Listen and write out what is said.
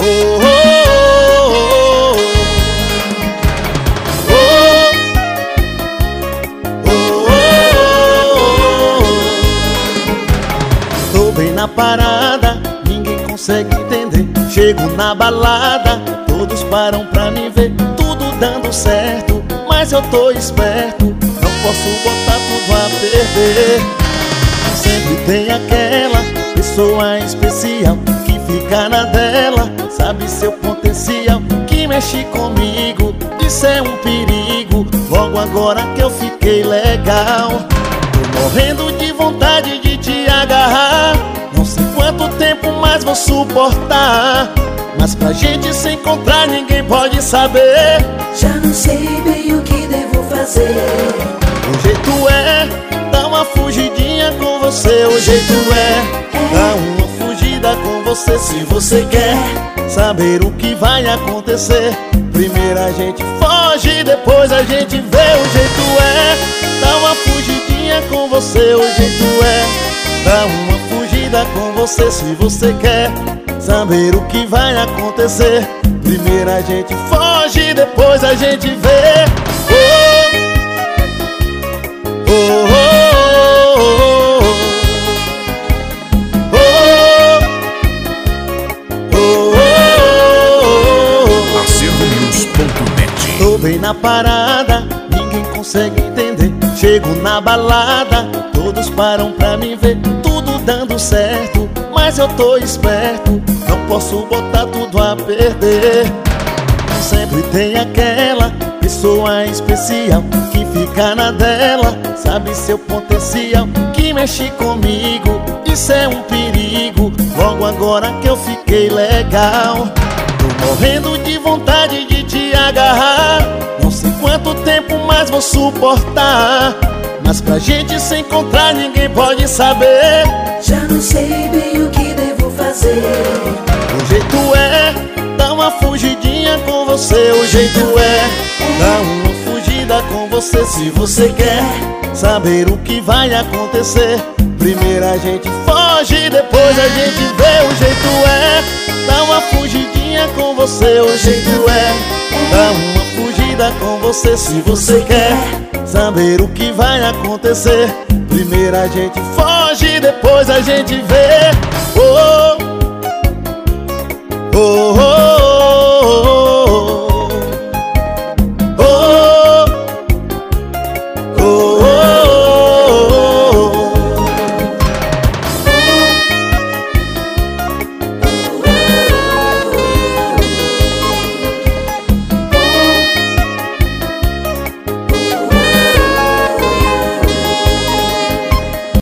oh, oh, oh, oh. Tô bem na parada, ninguém consegue entender. Chego na balada, todos param pra me ver. Tudo dando certo, mas eu tô esperto, não posso botar tudo a perder. Sempre tem aquela pessoa especial que fica na dela, sabe seu potencial, que mexe comigo. Isso é um perigo, logo agora que eu fiquei legal. Tô morrendo de vontade de te agarrar, não sei quanto tempo mais vou suportar, mas pra gente se encontrar ninguém pode saber. Já não sei bem o que devo fazer. O jeito é dar uma fugidinha com você. O jeito é dar uma fugida com você. Se você quer saber o que vai acontecer, primeiro a gente foge, depois a gente vê. O jeito é dar uma fugidinha com você. O jeito é dar uma fugida com você. Se você quer saber o que vai acontecer, primeiro a gente foge, depois a gente vê. Oh, oh, oh, oh, oh, oh, oh. AcervoNews.net. Tô bem na parada, ninguém consegue entender. Chego na balada, todos param pra me ver. Tudo dando certo, mas eu tô esperto, não posso botar tudo a perder. Sempre tem aquela pessoa especial que fica na dela, sabe seu potencial, que mexe comigo. Isso é um perigo, logo agora que eu fiquei legal. Tô morrendo de vontade de te agarrar, não sei quanto tempo mais vou suportar, mas pra gente se encontrar ninguém pode saber. Já não sei bem o que devo fazer. O jeito é dar uma fugidinha com você. O jeito é dar uma fugida com você. Se você quer saber o que vai acontecer, primeiro a gente foge, depois a gente vê. O jeito é dar uma fugidinha com você. O jeito é dar uma fugida com você. Se você quer saber o que vai acontecer, primeiro a gente foge, depois a gente vê. Oh, oh,